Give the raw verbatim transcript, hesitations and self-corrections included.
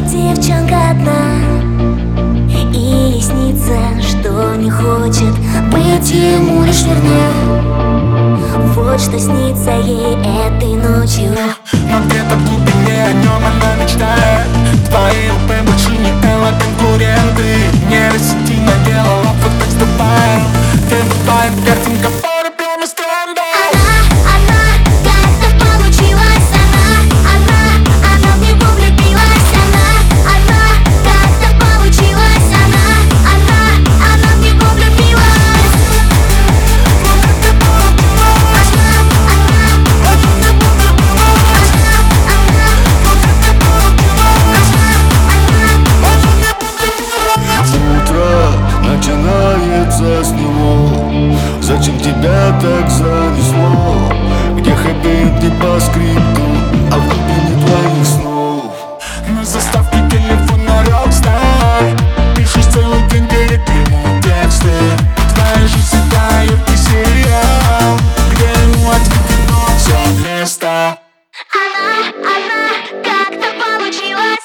девчонка одна, и снится, что не хочет быть ему лишь вернее. Вот что снится ей этой ночью. Но где-то в глубине о нем она мечтает. Твои ЛП больше не Элла, конкуренты. Нейросети наделала фото с Дубаем. Трендовая картинка по любимым стрендам. Она, она, как так получилось? Она, она, она в него влюбилась. Она, она, как так получилось? Она, она, она в него влюбилась. Начинается с него. Зачем тебя так занесло? Где хэппи-энд и по скрипту, а в глубине твоих снов? На заставке телефона Rockstar. Пишешь целый день перед ему тексты. Твоя жизнь всегда яркий сериал, где ему ответит, но все место. Она, она, как так получилось?